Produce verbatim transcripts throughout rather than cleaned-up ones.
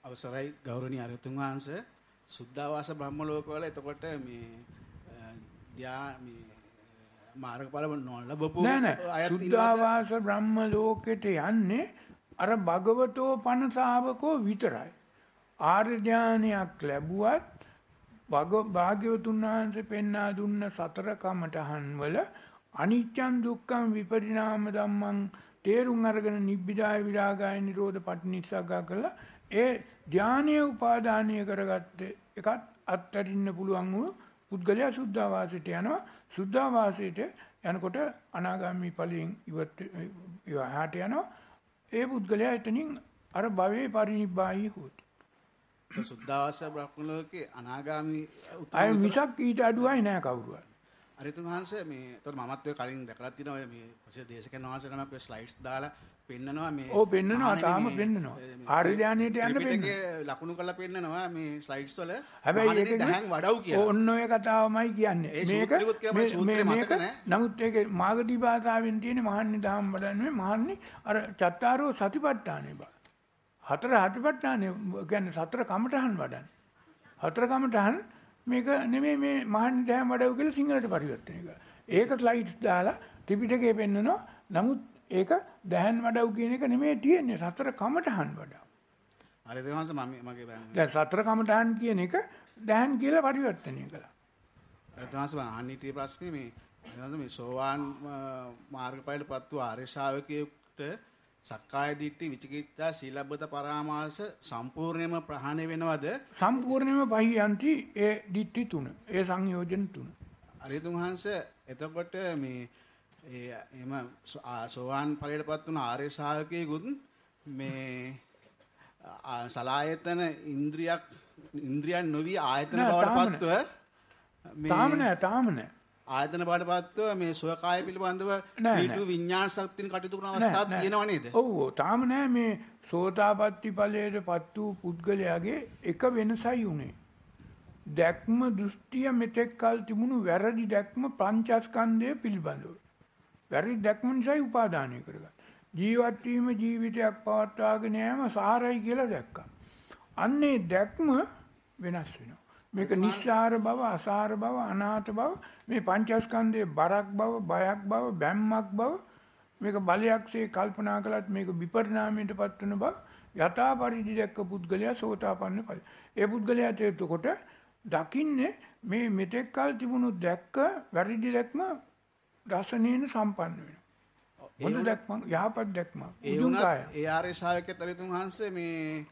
අවසරයි ගෞරවනීය අරතුන් වහන්සේ සුද්ධාවාස බ්‍රහ්ම ලෝකවල එතකොට මේ ධ්‍යා මේ මාර්ගඵල නොලබපු නෑ නෑ සුද්ධාවාස බ්‍රහ්ම ලෝකෙට යන්නේ අර භගවතෝ පන ශාවකෝ විතරයි. ආර්ය ඥානයක් ලැබුවත් භග භාග්‍යවතුන් වහන්සේ පෙන්වා දුන්න සතර කමඨහන් වල අනිච්චං දුක්ඛං විපරිණාම ධම්මං තේරුම් අරගෙන නිබ්බිදාය විරාගාය නිරෝධ පටිනිස්සග්ගා කළා. ඒ ධානීය උපාදානීය කරගත්ත එකත් අත්තරින්න පුළුවන් වූ පුද්ගලයා සුද්ධාවාසයට යනවා. සුද්ධාවාසයට යනකොට අනාගාමී ඵලයෙන් ඉවත් යහට යනවා. ඒ පුද්ගලයා එතනින් අර භවයේ පරිනිබ්බායි හොති. සුද්ධාවාස බ්‍රහ්ම ලෝකේ අනාගාමී අය මිසක් ඊට අඩුවයි නෑ කවුරුවත්. අරිතුන් වහන්සේ මේ එතකොට මමත් ඔය කලින් දැකලා තියෙනවා ඔය මේ ප්‍රසිද්ධ දේශකයන් වහන්සේ නමක් ඔය ස්ලයිඩ්ස් දාලා පෙන්නනවා මේ ඔව් පෙන්නනවා තාම පෙන්නනවා ආර්ය ඥානයට යන්න පෙන්නනවා ලකුණු කරලා පෙන්නනවා මේ ස්ලයිඩ්ස් වල හැබැයි ඒක දහන් වඩව් කියලා ඔන්න ඔය කතාවමයි කියන්නේ මේක මේක නමුත් ඒක මාගදී භාෂාවෙන් තියෙන මහන්නේ දහම් වඩන්නේ මහන්නේ අර චත්තාරෝ සතිපට්ඨානේ බා හතර හතිපට්ඨානේ කියන්නේ සතර කමඨහන් වඩන්නේ හතර කමඨහන් මේක නෙමෙයි මේ මහන්නේ දහම් වඩව් කියලා සිංහලට පරිවර්තනය කරලා ඒක ස්ලයිඩ්ස් දාලා ත්‍රිපිටකයේ පෙන්නනවා නමුත් ඒක දහන් වඩව් කියන එක නෙමෙයි තියෙන්නේ සතර කමඨහන් වඩව්. හරි දෙවහන්ස මම මගේ දැන් සතර කමඨහන් කියන එක දහන් කියලා පරිවර්තනය කළා. හරි දෙවහන්ස මම අහන්නේ ඊට ප්‍රශ්නේ මේ දෙවහන්ස මේ සෝවාන් මාර්ගඵලයටපත් වූ ආර්ය ශාවකයෙකුට සක්කාය දිට්ඨි විචිකිච්ඡා සීලබ්බත පරාමාස සම්පූර්ණයෙන්ම ප්‍රහාණය වෙනවද? සම්පූර්ණයෙන්ම පහියන්ති ඒ දිට්ඨි තුන. ඒ සංයෝජන තුන. හරි දෙවහන්ස එතකොට මේ ඒ එම සෝවාන් ඵලයටපත් වුණ ආර්ය ශාවකයෙකුත් මේ සලායතන ඉන්ද්‍රියක් ඉන්ද්‍රියන් නොවි ආයතන බවටපත්ව මේ තාම නෑ තාම නෑ ආයතන බවටපත්ව මේ සෝකාය පිළිබඳව ඊටු විඥාන ශක්තියන් කටයුතු කරන අවස්ථාවක් තියෙනව නේද? ඔව් තාම නෑ මේ සෝතාපට්ටි ඵලයටපත් වූ පුද්ගලයාගේ එක වෙනසයි උනේ. දැක්ම දෘෂ්ටිය මෙතෙක් කල තිබුණු වැරදි දැක්ම පංචස්කන්ධය පිළිබඳව වැරදි දැක්ම නිසා උපාදානය කරගත්තා. ජීවත් වීම ජීවිතයක් පවත්වාගෙන යෑම සාරයි කියලා දැක්කා. අන්නේ දැක්ම වෙනස් වෙනවා. මේක නිස්සාර බව, අසාර බව, අනාථ බව, මේ පංචස්කන්ධයේ බරක් බව, බයක් බව, බැම්මක් බව, මේක බලයක්සේ කල්පනා කළත් මේක විපරිණාමයටපත් වෙන බව යථා පරිදි දැක්ක පුද්ගලයා සෝතාපන්න ඵල. ඒ පුද්ගලයාට එතකොට දකින්නේ මේ මෙතෙක් කල තිබුණු දැක්ක වැරදි දැක්ම රසණේන සම්පන්න වෙනවා. හොඳ දැක්ම යහපත් දැක්ම. ඒ වුණත් ඒ ආර්ය ශාවකයන් තරිතුන් වහන්සේ මේ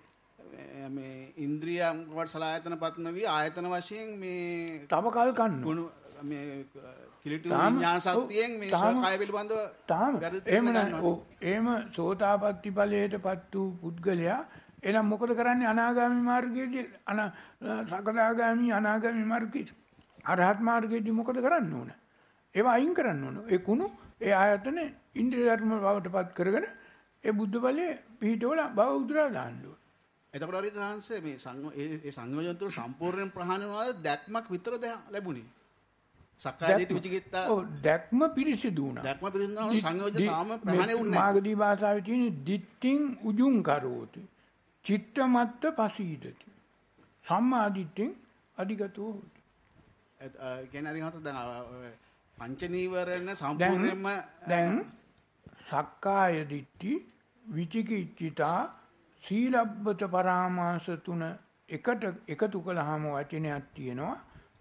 මේ ඉන්ද්‍රියම් වට සලායතනපත් නොවි ආයතන වශයෙන් මේ තම කල් කන්න. මේ කිලිටු විඥාන ශක්තියෙන් මේ සෝකාය පිළිබඳව තාම එහෙම නෑ. ඔව් එහෙම සෝතාපට්ටි ඵලයටපත් වූ පුද්ගලයා එහෙනම් මොකද කරන්නේ අනාගාමී මාර්ගයේදී අන සකදාගාමී අනාගාමී මාර්ගයේදී අරහත් මාර්ගයේදී මොකද කරන්න ඕන? ඒවා අයින් කරන්න ඕන. ඒ කුණු ඒ ආයතන ඉන්ද්‍රිය ධර්ම බවටපත් කරගෙන ඒ බුද්ධ බලයේ පිහිටවල බව උදුරා දාන්න ඕන. එතකොට හරි තහන්සේ මේ ඒ සංයෝජන තුන සම්පූර්ණයෙන් ප්‍රහාණය වුණාද දැක්මක් විතරද ලැබුණේ? සක්කාය දිට්ඨි විචිකිච්ඡා ඔව් දැක්ම පිරිසිදු වුණා. දැක්ම පිරිසිදු වුණා සංයෝජන තාම ප්‍රහාණය වුණේ නැහැ. මාගදී භාෂාවේ තියෙන දිට්ඨින් උජුං කරෝති. චිත්තමත්ත පසීදති. සම්මා දිට්ඨින් අධිගතෝ හොති. ඒ කියන්නේ හරි හත දැන් පංච නීවරණ සම්පූර්ණයෙන්ම දැන් සක්කාය දිට්ඨි විචිකිච්ඡිතා සීලබ්බත පරාමාස තුන එකට එකතු කළාම වචනයක් තියෙනවා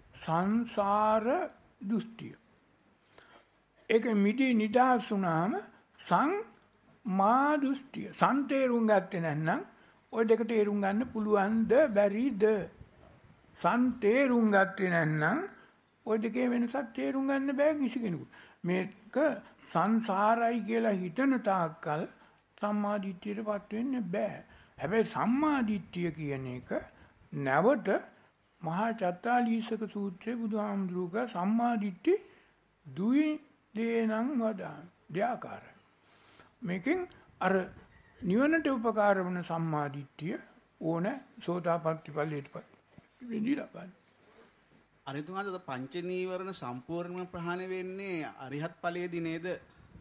සංසාර දෘෂ්ටිය. ඒක මිදි නිදහස් වුණාම සංමා දෘෂ්ටිය. සන්තේරුම් ගත්තේ නැත්නම් ওই දෙක තේරුම් ගන්න පුළුවන්ද බැරිද? සන්තේරුම් ගත්තේ නැත්නම් ඔය දෙකේ වෙනසක් තේරුම් ගන්න බෑ කිසි කෙනෙකුට. මේක සංසාරයි කියලා හිතන තාක්කල් සම්මා දිට්ඨියටපත් වෙන්න බෑ. හැබැයි සම්මා දිට්ඨිය කියන එක නැවත මහා චත්තාලීසක සූත්‍රයේ බුදුහාමුදුරුවෝ සම්මා දිට්ඨි දුයි දේනං වදාන දෙආකාරයි. මේකෙන් අර නිවනට උපකාර වන සම්මා දිට්ඨිය ඕන සෝතාපට්ටි ඵලයටපත් වෙන්නේ ලබන්න. අරිතුමාද පංච නීවරණ සම්පූර්ණයෙන්ම ප්‍රහාණය වෙන්නේ අරිහත් ඵලයේදී නේද?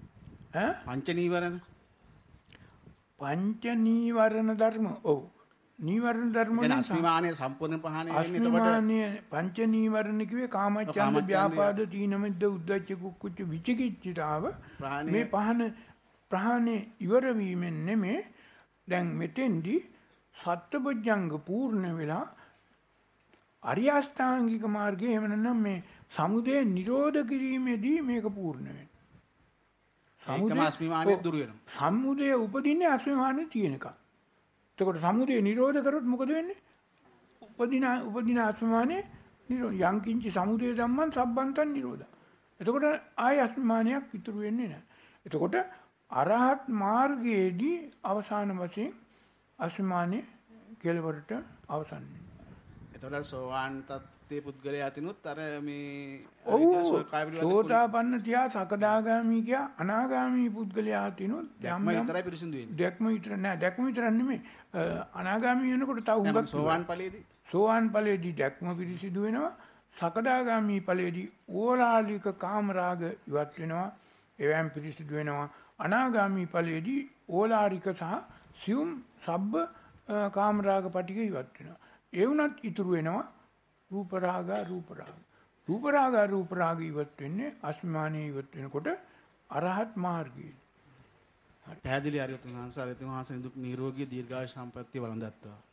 ඈ පංච නීවරණ පංච නීවරණ ධර්ම ඔව් නීවරණ ධර්ම දැන් වලින් අස්මිමානයේ සම්පූර්ණ ප්‍රහාණය වෙන්නේ එතකොට අස්මිමානීය පංච නීවරණ කිව්වේ කාමච්ඡන්ද කාමච්ඡන්දය. ව්‍යාපාද තීනමිද්ධ උද්ධච්ච කුක්කුච්ච විචිකිච්ඡාව ප්‍රහාණය මේ පහන ප්‍රහාණය ඉවර වීමෙන් නෙමේ දැන් මෙතෙන්දී සත්බොජ්ජංග පූර්ණ වෙලා අරියාෂ්ටාංගික මාර්ගයේ එහෙම නැත්නම් මේ සමුදය නිරෝධ කිරීමේදී මේක පූර්ණ වෙනවා. ඒකම අස්මිමානයේ දුර වෙනවා. සමුදය උපදින්නේ අස්මිමානයේ තියෙන එක. එතකොට සමුදය නිරෝධ කරොත් මොකද වෙන්නේ? උපදින උපදින අස්මිමානයේ නිරෝධ යංකින්ච සමුදය ධම්මං සබ්බන්තං නිරෝධ. එතකොට ආය අස්මිමානයක් ඉතුරු වෙන්නේ නැහැ. එතකොට අරහත් මාර්ගයේදී අවසාන වශයෙන් අස්මිමානයේ කෙලවරට අවසන් වෙනවා. එතකොට සෝවාන් තත්ත්වයේ පුද්ගලයා තිනුත් අර මේ ඔව් සෝතාපන්න තියා සකදාගාමි කියා අනාගාමි පුද්ගලයා තිනුත් දැක්ම විතරයි පිරිසිදු වෙන්නේ. දැක්ම විතර නෑ දැක්ම විතර නෙමෙයි අනාගාමි වෙනකොට තව හුඟක් සෝවාන් ඵලයේදී සෝවාන් ඵලයේදී දැක්ම පිරිසිදු වෙනවා සකදාගාමි ඵලයේදී ඕලාලික කාමරාග ඉවත් වෙනවා එවැම් පිරිසිදු වෙනවා අනාගාමි ඵලයේදී ඕලාරික සහ සියුම් සබ්බ කාමරාග පටික ඉවත් වෙනවා ඒ වුණත් ඉතුරු වෙනවා රූප රාග රූප රාග රූප රාග රූප රාග ඉවත් වෙන්නේ අස්මානයේ ඉවත් වෙනකොට අරහත් මාර්ගයේ පැහැදිලි හරියට තුන් හංසාර තුන් හංසන දුක් නිරෝගී දීර්ඝායු සම්පත්තිය වළඳත්වා